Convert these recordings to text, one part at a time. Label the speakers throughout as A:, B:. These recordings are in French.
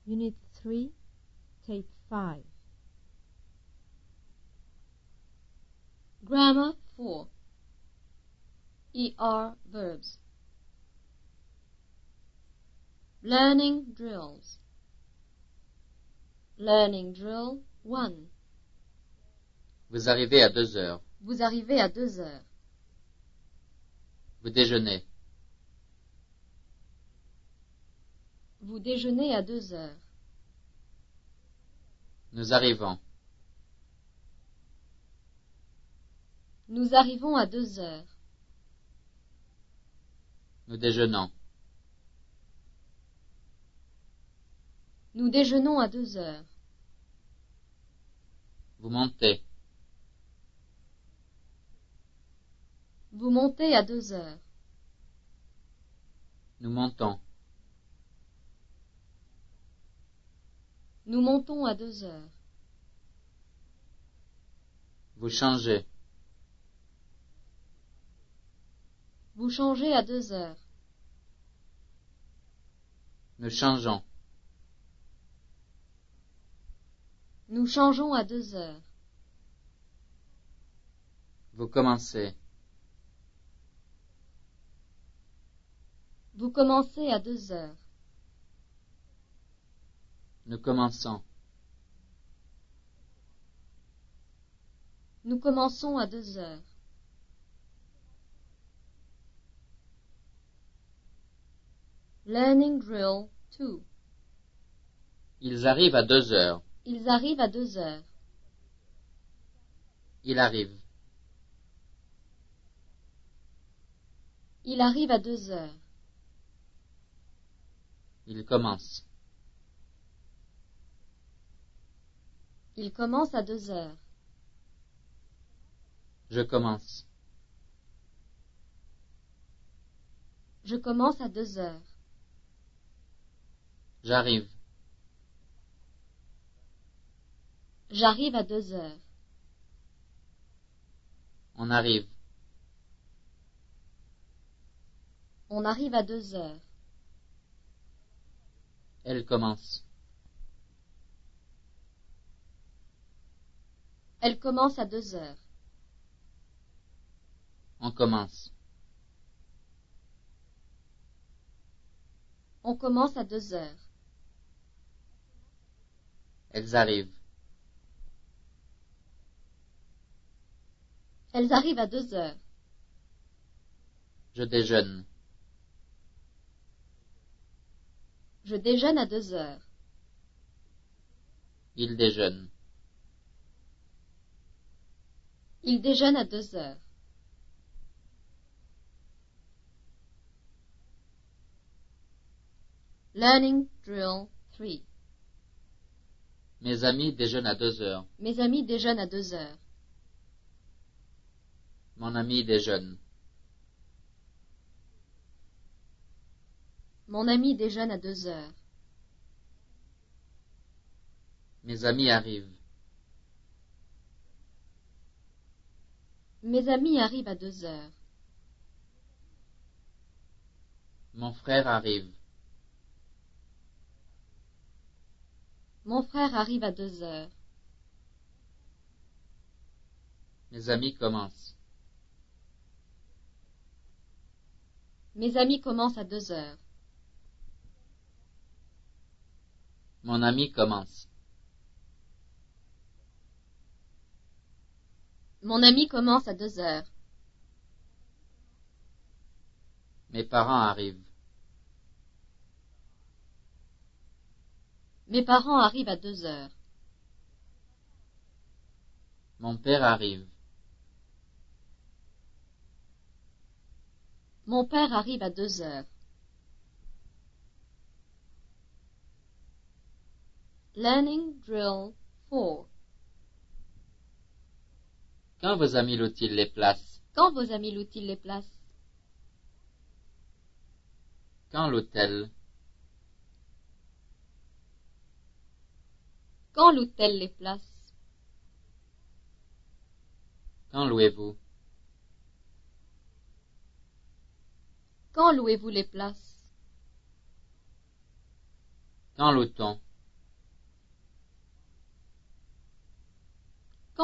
A: Unit 3, Tape 5.
B: Grammar 4. ER verbs. Learning drills. Learning drill 1.
C: Vous arrivez à 2 heures.
B: Vous arrivez à 2 heures.
C: Vous déjeunez.
B: Vous déjeunez à 2 heures.
C: Nous arrivons.
B: Nous arrivons à 2 heures.
C: Nous déjeunons.
B: Nous déjeunons à 2 heures.
C: Vous montez.
B: Vous montez à 2 heures.
C: Nous montons.
B: Nous montons à 2 heures.
C: Vous changez.
B: Vous changez à 2 heures.
C: Nous changeons.
B: Nous changeons à 2 heures.
C: Vous commencez.
B: Vous commencez à 2 heures.
C: Nous commençons.
B: Nous commençons à 2 heures. Learning drill 2.
C: Ils arrivent à 2 heures.
B: Ils arrivent à 2 heures.
C: Il arrive.
B: Il arrive à 2 heures.
C: Il commence.
B: Il commence à 2 heures.
C: Je commence.
B: Je commence à 2 heures.
C: J'arrive.
B: J'arrive à 2 heures.
C: On arrive.
B: On arrive à 2 heures.
C: Elle commence.
B: Elle commence à 2 heures.
C: On commence.
B: On commence à 2 heures.
C: Elles arrivent.
B: Elles arrivent à 2 heures.
C: Je déjeune.
B: Je déjeune à 2 heures.
C: Il déjeune.
B: Il déjeune à 2 heures. Learning drill 3.
C: Mes amis déjeunent à 2 heures.
B: Mes amis déjeunent à 2 heures.
C: Mon ami déjeune.
B: Mon ami déjeune à 2 heures.
C: Mes amis arrivent.
B: Mes amis arrivent à 2 heures.
C: Mon frère arrive.
B: Mon frère arrive à 2 heures.
C: Mes amis commencent.
B: Mes amis commencent à 2 heures.
C: Mon ami commence.
B: Mon ami commence à 2 heures.
C: Mes parents arrivent.
B: Mes parents arrivent à 2 heures.
C: Mon père arrive.
B: Mon père arrive à 2 heures. Learning drill 4.
C: Quand vos amis louent-ils les places?
B: Quand vos amis louent-ils les places?
C: Quand l'hôtel?
B: Quand loue-t-elle les places?
C: Quand louez-vous?
B: Quand louez-vous les places?
C: Quand loue-t-on?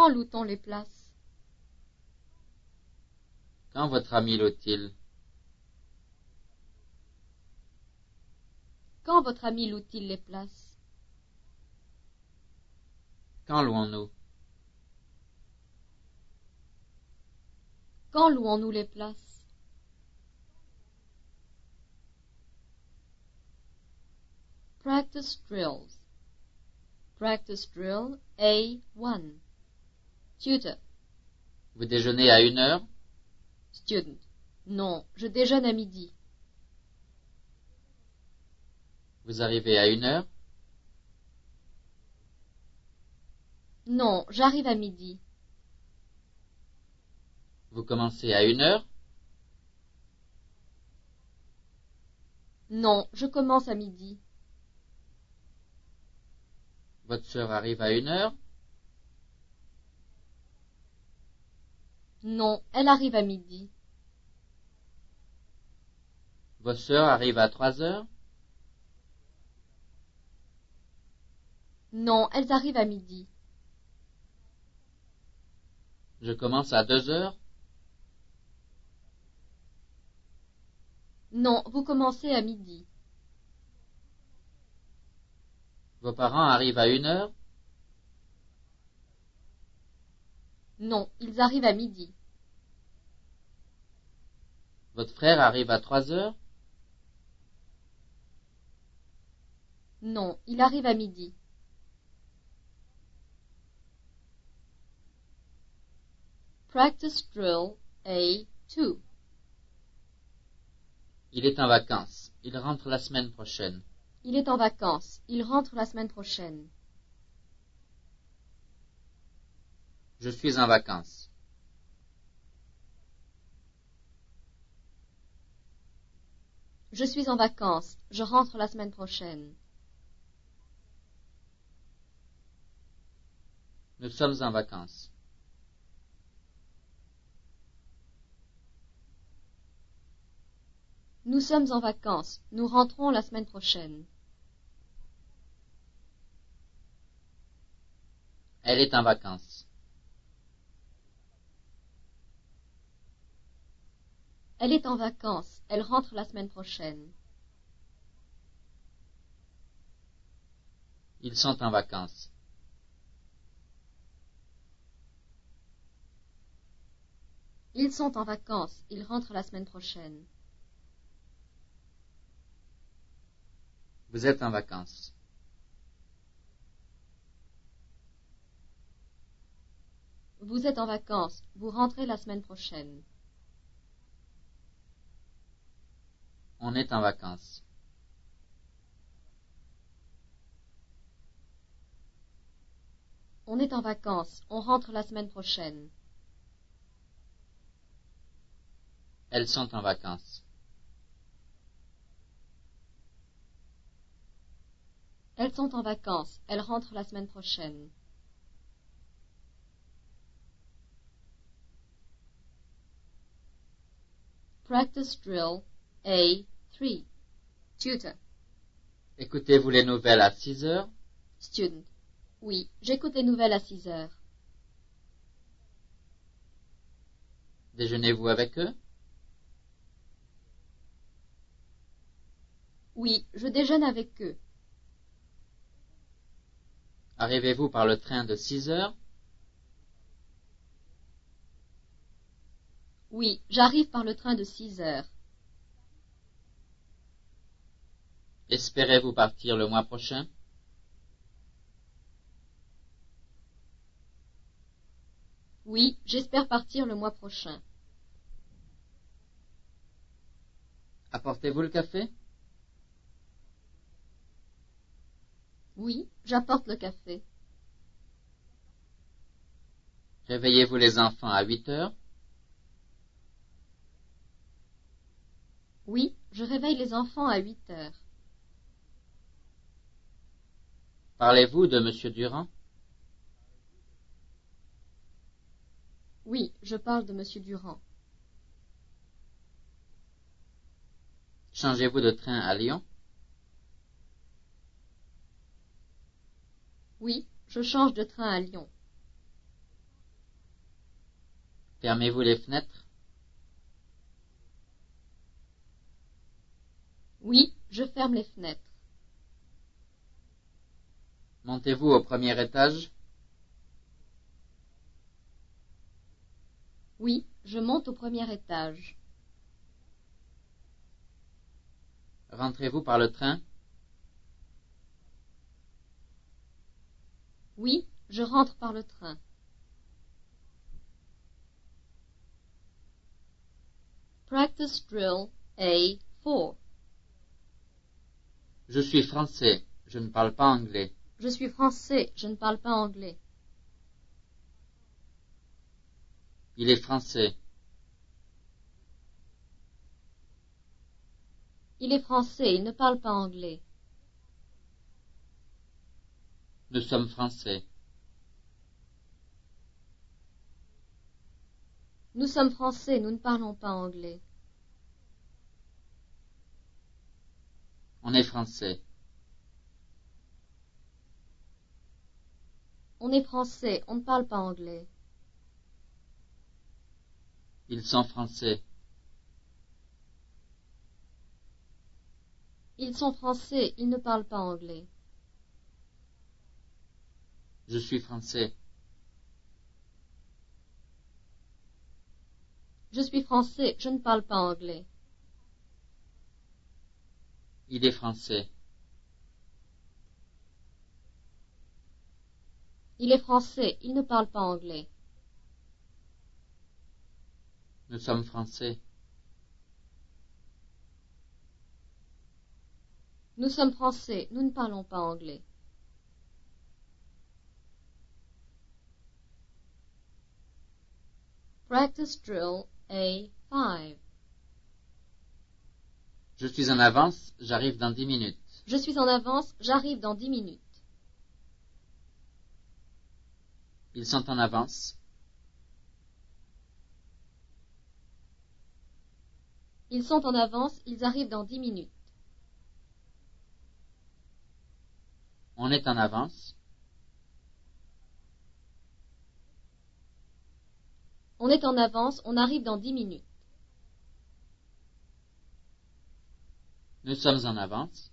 B: Quand loue-t-on les places?
C: Quand votre ami loue-t-il?
B: Quand votre ami loue-t-il les places?
C: Quand louons-nous?
B: Quand louons-nous les places? Practice drills. Practice drill A1. Tutor.
C: Vous déjeunez à 1 heure?
B: Student. Non, je déjeune à midi.
C: Vous arrivez à 1 heure?
B: Non, j'arrive à midi.
C: Vous commencez à 1 heure?
B: Non, je commence à midi.
C: Votre sœur arrive à 1 heure?
B: Non, elle arrive à midi.
C: Vos sœurs arrivent à 3 heures?
B: Non, elles arrivent à midi.
C: Je commence à 2 heures?
B: Non, vous commencez à midi.
C: Vos parents arrivent à 1 heure?
B: Non, ils arrivent à midi.
C: Votre frère arrive à 3 heures?
B: Non, il arrive à midi. Practice drill A2.
C: Il est en vacances. Il rentre la semaine prochaine.
B: Il est en vacances. Il rentre la semaine prochaine.
C: Je suis en vacances.
B: Je suis en vacances. Je rentre la semaine prochaine.
C: Nous sommes en vacances.
B: Nous sommes en vacances. Nous rentrons la semaine prochaine.
C: Elle est en vacances.
B: Elle est en vacances. Elle rentre la semaine prochaine.
C: Ils sont en vacances.
B: Ils sont en vacances. Ils rentrent la semaine prochaine.
C: Vous êtes en vacances.
B: Vous êtes en vacances. Vous rentrez la semaine prochaine.
C: On est en vacances.
B: On est en vacances. On rentre la semaine prochaine.
C: Elles sont en vacances.
B: Elles sont en vacances. Elles rentrent la semaine prochaine. Practice drill A3. Tutor.
C: Écoutez-vous les nouvelles à 6 heures?
B: Student. Oui, j'écoute les nouvelles à 6 heures.
C: Déjeunez-vous avec eux?
B: Oui, je déjeune avec eux.
C: Arrivez-vous par le train de 6 heures?
B: Oui, j'arrive par le train de 6 heures.
C: Espérez-vous partir le mois prochain?
B: Oui, j'espère partir le mois prochain.
C: Apportez-vous le café?
B: Oui, j'apporte le café.
C: Réveillez-vous les enfants à 8 heures?
B: Oui, je réveille les enfants à 8 heures.
C: Parlez-vous de Monsieur Durand?
B: Oui, je parle de Monsieur Durand.
C: Changez-vous de train à Lyon?
B: Oui, je change de train à Lyon.
C: Fermez-vous les fenêtres?
B: Oui, je ferme les fenêtres.
C: Montez-vous au premier étage?
B: Oui, je monte au premier étage.
C: Rentrez-vous par le train?
B: Oui, je rentre par le train. Practice drill A4.
C: Je suis français, je ne parle pas anglais.
B: Je suis français, je ne parle pas anglais.
C: Il est français.
B: Il est français, il ne parle pas anglais.
C: Nous sommes français.
B: Nous sommes français, nous ne parlons pas anglais.
C: On est français.
B: On est français, on ne parle pas anglais.
C: Ils sont français.
B: Ils sont français, ils ne parlent pas anglais.
C: Je suis français.
B: Je suis français, je ne parle pas anglais.
C: Il est français.
B: Il est français, il ne parle pas anglais.
C: Nous sommes français.
B: Nous sommes français, nous ne parlons pas anglais. Practice drill A5.
C: Je suis en avance, j'arrive dans 10 minutes.
B: Je suis en avance, j'arrive dans 10 minutes.
C: Ils sont en avance.
B: Ils sont en avance, ils arrivent dans 10 minutes.
C: On est en avance.
B: On est en avance, on arrive dans 10 minutes.
C: Nous sommes en avance.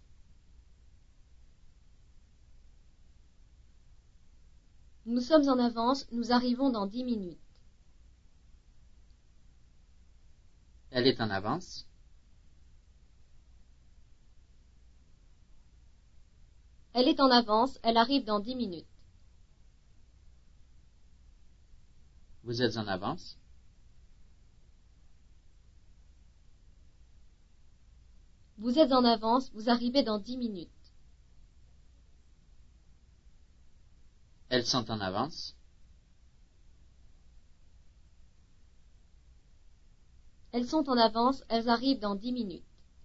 B: Nous sommes en avance, nous arrivons dans 10 minutes.
C: Elle est en avance.
B: Elle est en avance, elle arrive dans 10 minutes.
C: Vous êtes en avance.
B: Vous êtes en avance, vous arrivez dans 10 minutes.
C: Elles sont en avance.
B: Elles sont en avance, elles arrivent dans 10 minutes.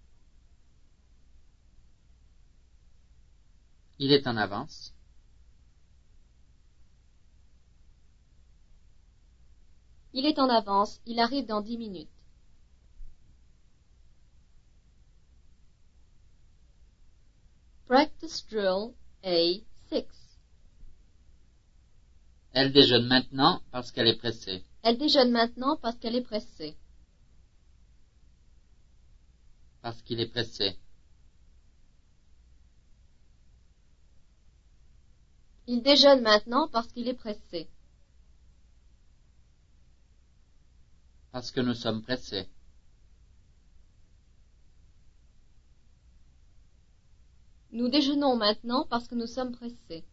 C: Il est en avance.
B: Il est en avance, il arrive dans 10 minutes. Practice drill A6.
C: Elle déjeune maintenant parce qu'elle est pressée.
B: Elle déjeune maintenant parce qu'elle est pressée.
C: Parce qu'il est pressé.
B: Il déjeune maintenant parce qu'il est pressé.
C: Parce que nous sommes pressés.
B: Nous déjeunons maintenant parce que nous sommes pressés.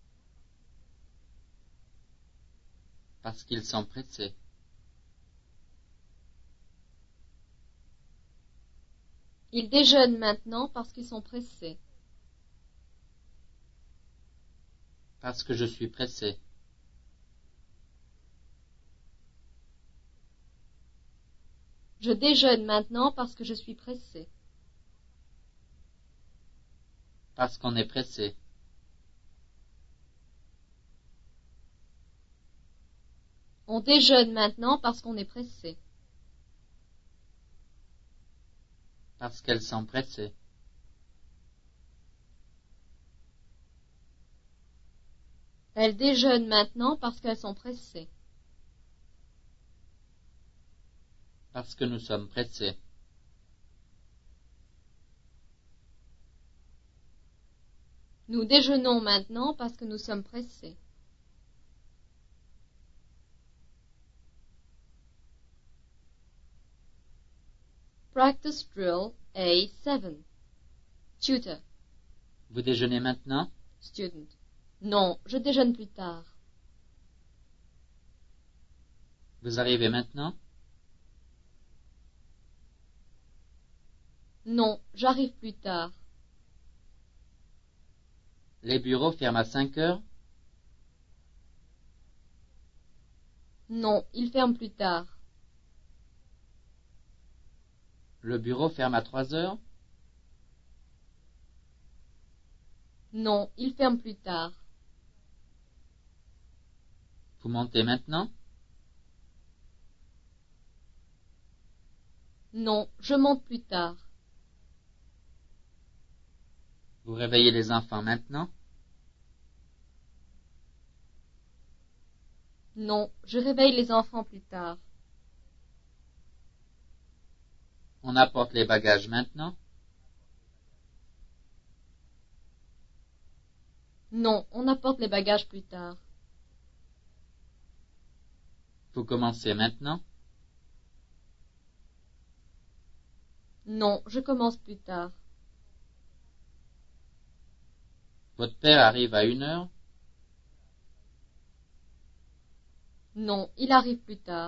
C: Parce qu'ils sont pressés.
B: Ils déjeunent maintenant parce qu'ils sont pressés.
C: Parce que je suis pressé.
B: Je déjeune maintenant parce que je suis pressé.
C: Parce qu'on est pressé.
B: On déjeune maintenant parce qu'on est pressé.
C: Parce qu'elles sont pressées.
B: Elles déjeunent maintenant parce qu'elles sont pressées.
C: Parce que nous sommes pressés.
B: Nous déjeunons maintenant parce que nous sommes pressés. Practice drill A7. Tutor.
C: Vous déjeunez maintenant?
B: Student. Non, je déjeune plus tard.
C: Vous arrivez maintenant?
B: Non, j'arrive plus tard.
C: Les bureaux ferment à 5 heures?
B: Non, ils ferment plus tard.
C: Le bureau ferme à 3 heures?
B: Non, ils ferment plus tard.
C: Vous montez maintenant?
B: Non, je monte plus tard.
C: Vous réveillez les enfants maintenant?
B: Non, je réveille les enfants plus tard.
C: On apporte les bagages maintenant?
B: Non, on apporte les bagages plus tard.
C: Vous commencez maintenant?
B: Non, je commence plus tard.
C: Votre père arrive à 1 heure?
B: Non, il arrive plus tard.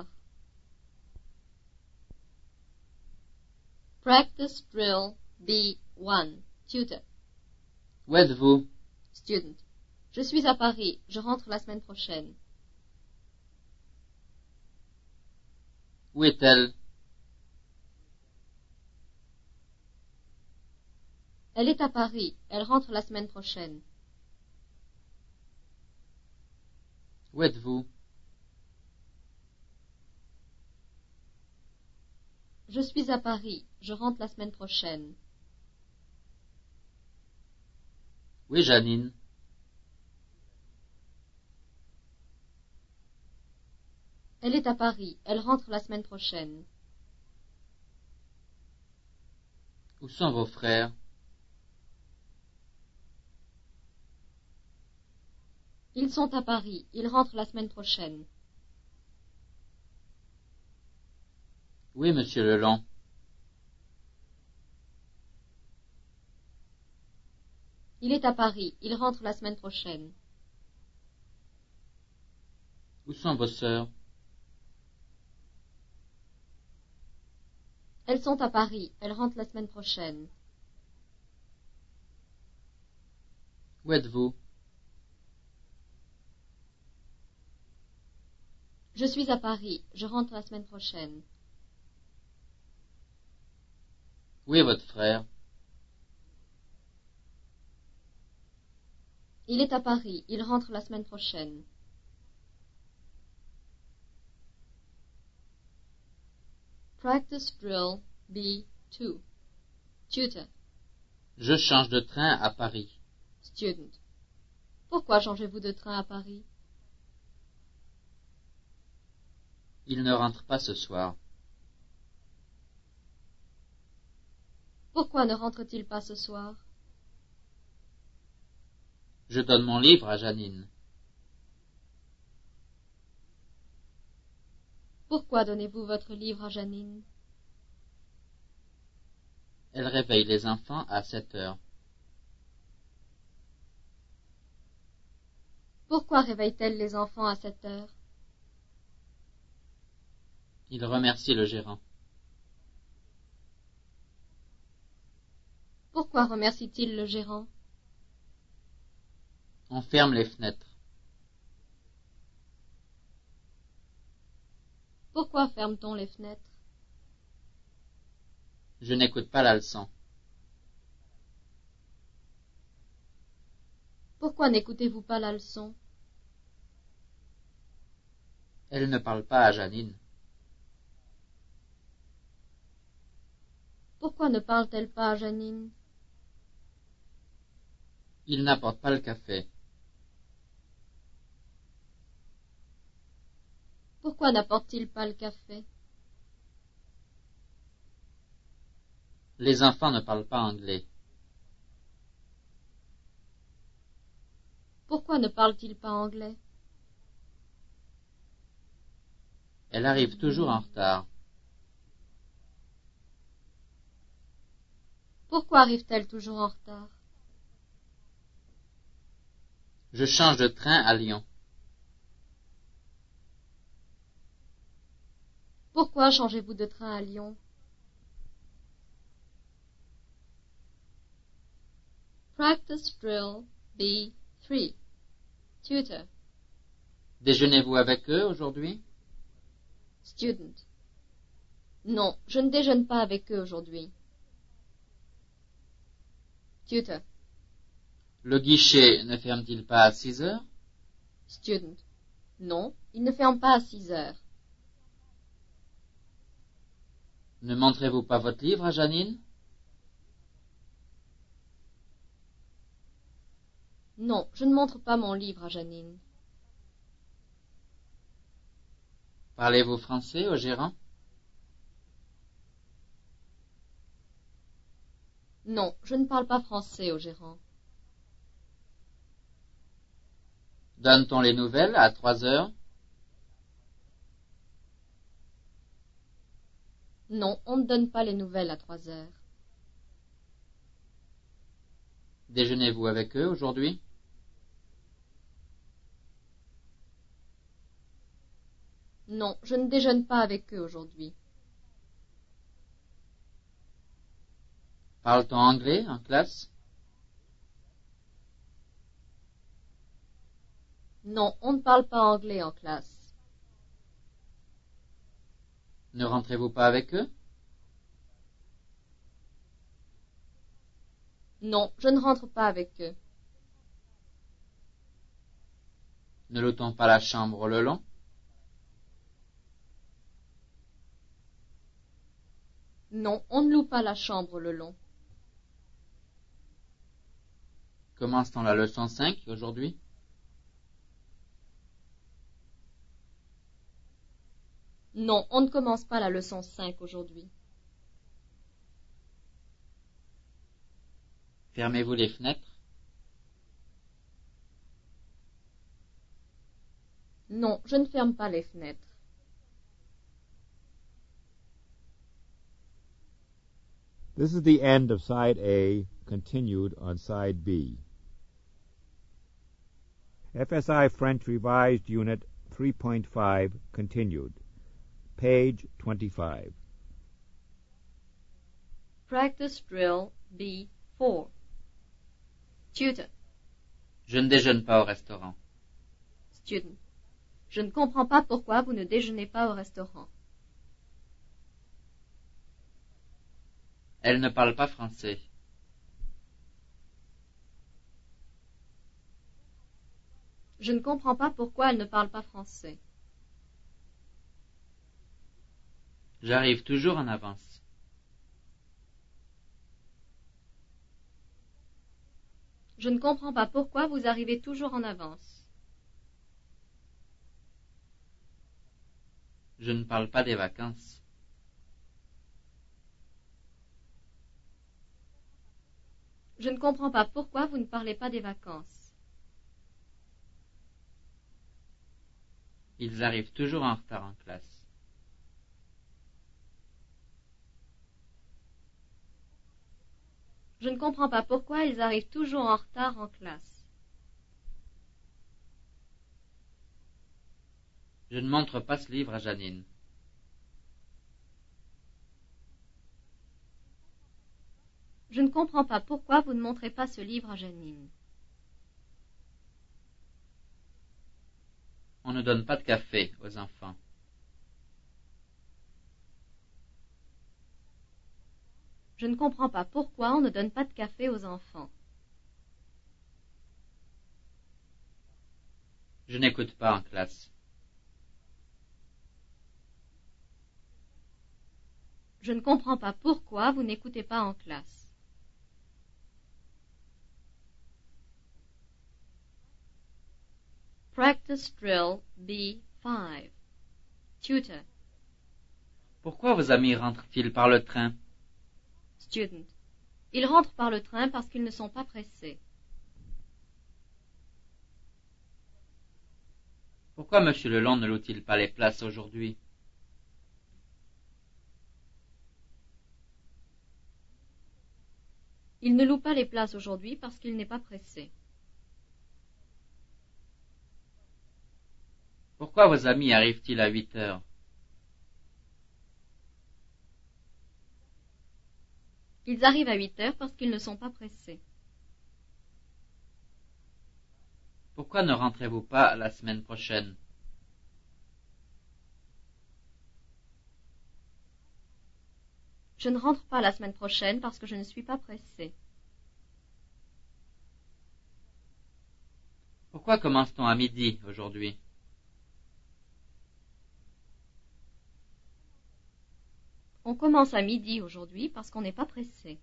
B: Practice drill B1. Tutor.
C: Où êtes-vous?
B: Student. Je suis à Paris. Je rentre la semaine prochaine.
C: Où est-elle?
B: Elle est à Paris. Elle rentre la semaine prochaine.
C: Où êtes-vous?
B: Je suis à Paris. Je rentre la semaine prochaine.
C: Où est Janine?
B: Elle est à Paris. Elle rentre la semaine prochaine.
C: Où sont vos frères?
B: Ils sont à Paris. Ils rentrent la semaine prochaine.
C: Où est Monsieur Lelong?
B: Il est à Paris. Il rentre la semaine prochaine.
C: Où sont vos sœurs?
B: Elles sont à Paris. Elles rentrent la semaine prochaine.
C: Où êtes-vous?
B: Je suis à Paris. Je rentre la semaine prochaine.
C: Où est votre frère?
B: Il est à Paris. Il rentre la semaine prochaine. Practice drill B2. Tutor.
C: Je change de train à Paris.
B: Student. Pourquoi changez-vous de train à Paris?
C: Il ne rentre pas ce soir.
B: Pourquoi ne rentre-t-il pas ce soir?
C: Je donne mon livre à Janine.
B: Pourquoi donnez-vous votre livre à Janine?
C: Elle réveille les enfants à 7 heures.
B: Pourquoi réveille-t-elle les enfants à 7 heures?
C: Il remercie le gérant.
B: Pourquoi remercie-t-il le gérant?
C: On ferme les fenêtres.
B: Pourquoi ferme-t-on les fenêtres?
C: Je n'écoute pas la leçon.
B: Pourquoi n'écoutez-vous pas la leçon?
C: Elle ne parle pas à Janine.
B: Pourquoi ne parle-t-elle pas à Janine?
C: Il n'apporte pas le café.
B: Pourquoi n'apporte-t-il pas le café?
C: Les enfants ne parlent pas anglais.
B: Pourquoi ne parlent-ils pas anglais?
C: Elle arrive toujours en retard.
B: Pourquoi arrive-t-elle toujours en retard?
C: Je change de train à Lyon.
B: Pourquoi changez-vous de train à Lyon? Practice drill B3. Tutor.
C: Déjeunez-vous avec eux aujourd'hui?
B: Student. Non, je ne déjeune pas avec eux aujourd'hui. Tutor.
C: Le guichet ne ferme-t-il pas à 6 heures?
B: Student. Non, il ne ferme pas à 6 heures.
C: Ne montrez-vous pas votre livre à Janine?
B: Non, je ne montre pas mon livre à Janine.
C: Parlez-vous français au gérant?
B: Non, je ne parle pas français au gérant.
C: Donne-t-on les nouvelles à 3 heures?
B: Non, on ne donne pas les nouvelles à 3 heures.
C: Déjeunez-vous avec eux aujourd'hui?
B: Non, je ne déjeune pas avec eux aujourd'hui.
C: Parle-t-on anglais en classe?
B: Non, on ne parle pas anglais en classe.
C: Ne rentrez-vous pas avec eux?
B: Non, je ne rentre pas avec eux.
C: Ne loue-t-on pas la chambre le long?
B: Non, on ne loue pas la chambre le long.
C: Commence-t-on la leçon 5 aujourd'hui?
B: Non, on ne commence pas la leçon 5 aujourd'hui.
C: Fermez-vous les fenêtres?
B: Non, je ne ferme pas les fenêtres.
D: This is the end of Side A, continued on Side B. FSI French Revised Unit 3.5, continued. Page 25.
B: Practice drill B4. Tutor.
C: Je ne déjeune pas au restaurant.
B: Student. Je ne comprends pas pourquoi vous ne déjeunez pas au restaurant.
C: Elle ne parle pas français.
B: Je ne comprends pas pourquoi elle ne parle pas français.
C: J'arrive toujours en avance.
B: Je ne comprends pas pourquoi vous arrivez toujours en avance.
C: Je ne parle pas des vacances.
B: Je ne comprends pas pourquoi vous ne parlez pas des vacances.
C: Ils arrivent toujours en retard en classe.
B: Je ne comprends pas pourquoi ils arrivent toujours en retard en classe.
C: Je ne montre pas ce livre à Janine.
B: Je ne comprends pas pourquoi vous ne montrez pas ce livre à Janine.
C: On ne donne pas de café aux enfants.
B: Je ne comprends pas pourquoi on ne donne pas de café aux enfants.
C: Je n'écoute pas en classe.
B: Je ne comprends pas pourquoi vous n'écoutez pas en classe. Practice drill B5. Tutor.
C: Pourquoi vos amis rentrent-ils par le train?
B: Student. Ils rentrent par le train parce qu'ils ne sont pas pressés.
C: Pourquoi M. Lelong ne loue-t-il pas les places aujourd'hui?
B: Il ne loue pas les places aujourd'hui parce qu'il n'est pas pressé.
C: Pourquoi vos amis arrivent-ils à 8 heures?
B: Ils arrivent à 8 heures parce qu'ils ne sont pas pressés.
C: Pourquoi ne rentrez-vous pas la semaine prochaine?
B: Je ne rentre pas la semaine prochaine parce que je ne suis pas pressé.
C: Pourquoi commence-t-on à midi aujourd'hui?
B: On commence à midi aujourd'hui parce qu'on n'est pas pressé.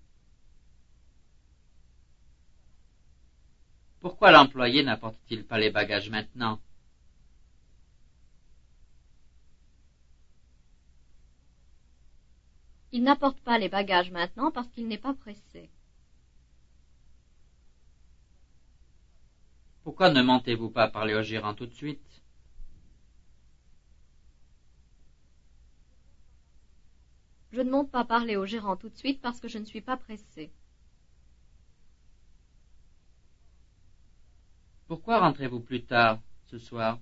C: Pourquoi l'employé n'apporte-t-il pas les bagages maintenant?
B: Il n'apporte pas les bagages maintenant parce qu'il n'est pas pressé.
C: Pourquoi ne montez-vous pas parler au gérant tout de suite?
B: Je ne monte pas parler au gérant tout de suite parce que je ne suis pas pressé.
C: Pourquoi rentrez-vous plus tard ce soir?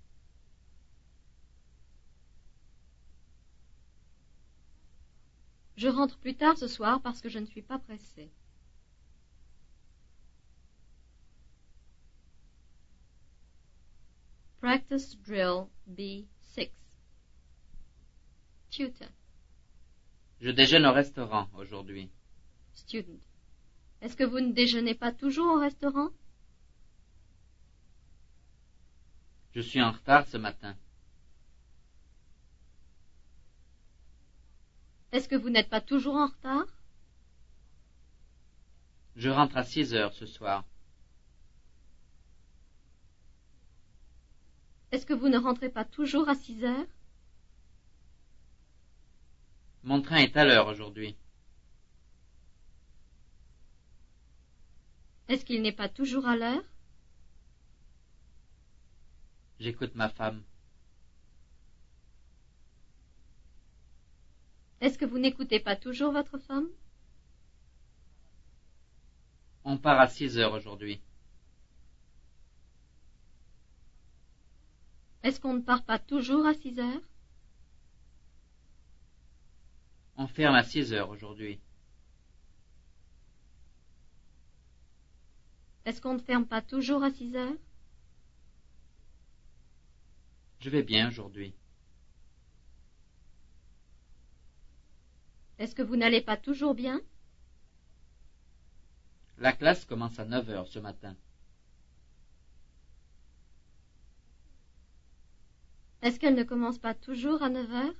B: Je rentre plus tard ce soir parce que je ne suis pas pressé. Practice Drill B6. Tutor.
C: Je déjeune au restaurant aujourd'hui.
B: Student. Est-ce que vous ne déjeunez pas toujours au restaurant?
C: Je suis en retard ce matin.
B: Est-ce que vous n'êtes pas toujours en retard?
C: Je rentre à 6 heures ce soir.
B: Est-ce que vous ne rentrez pas toujours à 6 heures?
C: Mon train est à l'heure aujourd'hui.
B: Est-ce qu'il n'est pas toujours à l'heure?
C: J'écoute ma femme.
B: Est-ce que vous n'écoutez pas toujours votre femme?
C: On part à 6 heures aujourd'hui.
B: Est-ce qu'on ne part pas toujours à 6 heures?
C: On ferme à 6 heures aujourd'hui.
B: Est-ce qu'on ne ferme pas toujours à 6 heures?
C: Je vais bien aujourd'hui.
B: Est-ce que vous n'allez pas toujours bien?
C: La classe commence à 9 heures ce matin.
B: Est-ce qu'elle ne commence pas toujours à 9 heures?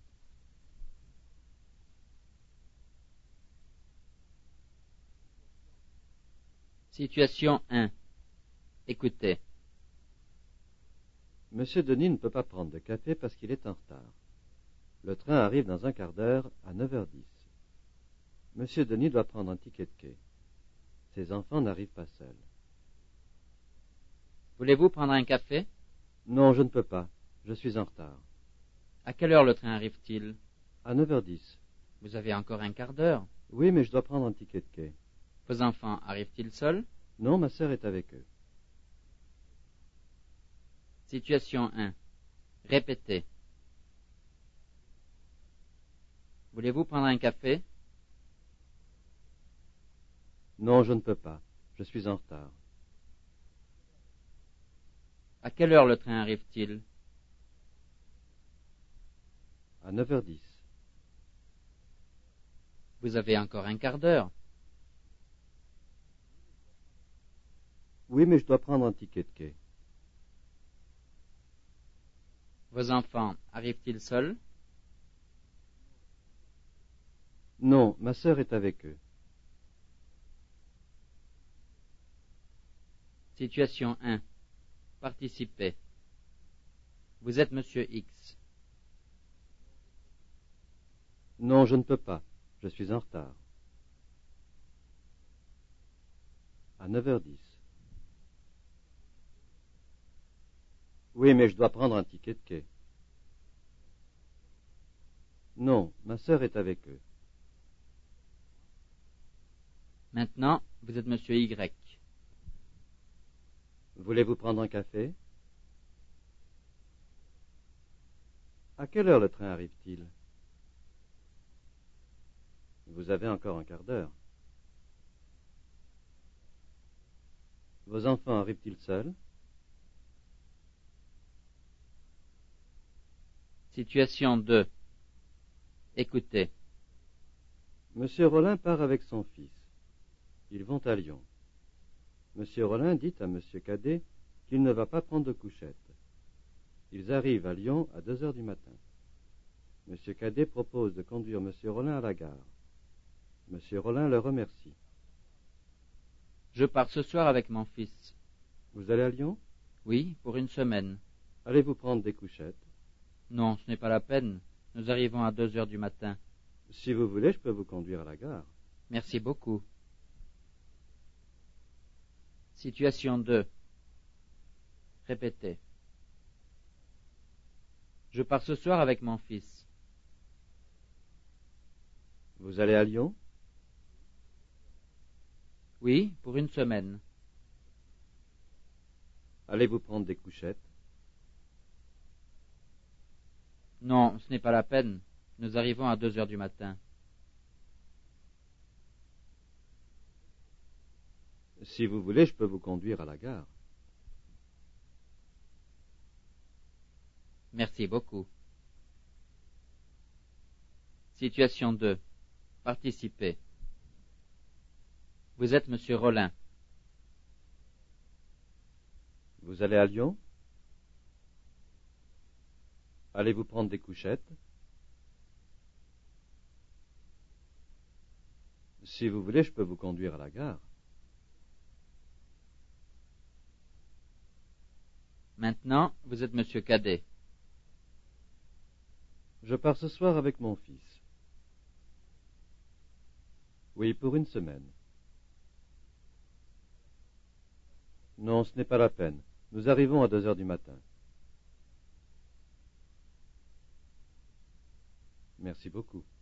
C: Situation 1. Écoutez.
E: Monsieur Denis ne peut pas prendre de café parce qu'il est en retard. Le train arrive dans un quart d'heure à 9h10. Monsieur Denis doit prendre un ticket de quai. Ses enfants n'arrivent pas seuls.
C: Voulez-vous prendre un café?
E: Non, je ne peux pas. Je suis en retard.
C: À quelle heure le train arrive-t-il?
E: À 9h10.
C: Vous avez encore un quart d'heure.
E: Oui, mais je dois prendre un ticket de quai.
C: Vos enfants arrivent-ils seuls?
E: Non, ma sœur est avec eux.
C: Situation 1. Répétez. Voulez-vous prendre un café?
E: Non, je ne peux pas. Je suis en retard.
C: À quelle heure le train arrive-t-il?
E: À 9h10.
C: Vous avez encore un quart d'heure.
E: Oui, mais je dois prendre un ticket de quai.
C: Vos enfants arrivent-ils seuls?
E: Non, ma sœur est avec eux.
C: Situation 1. Participez. Vous êtes Monsieur X.
E: Non, je ne peux pas. Je suis en retard. à 9h10. Oui, mais je dois prendre un ticket de quai. Non, ma sœur est avec eux.
C: Maintenant, vous êtes monsieur Y.
E: Voulez-vous prendre un café? À quelle heure le train arrive-t-il? Vous avez encore un quart d'heure. Vos enfants arrivent-ils seuls?
C: Situation 2. Écoutez.
E: Monsieur Rollin part avec son fils. Ils vont à Lyon. Monsieur Rollin dit à Monsieur Cadet qu'il ne va pas prendre de couchette. Ils arrivent à Lyon à 2 heures du matin. Monsieur Cadet propose de conduire Monsieur Rollin à la gare. Monsieur Rollin le remercie.
C: Je pars ce soir avec mon fils.
E: Vous allez à Lyon?
C: Oui, pour une semaine.
E: Allez-vous prendre des couchettes?
C: Non, ce n'est pas la peine. Nous arrivons à 2 heures du matin.
E: Si vous voulez, je peux vous conduire à la gare.
C: Merci beaucoup. Situation 2. Répétez. Je pars ce soir avec mon fils.
E: Vous allez à Lyon?
C: Oui, pour une semaine.
E: Allez-vous prendre des couchettes?
C: Non, ce n'est pas la peine. Nous arrivons à 2 heures du matin.
E: Si vous voulez, je peux vous conduire à la gare.
C: Merci beaucoup. Situation 2. Participez. Vous êtes monsieur Rollin.
E: Vous allez à Lyon? Allez-vous prendre des couchettes? Si vous voulez, je peux vous conduire à la gare.
C: Maintenant, vous êtes monsieur Cadet.
E: Je pars ce soir avec mon fils. Oui, pour une semaine. Non, ce n'est pas la peine. Nous arrivons à 2 heures du matin. Merci beaucoup.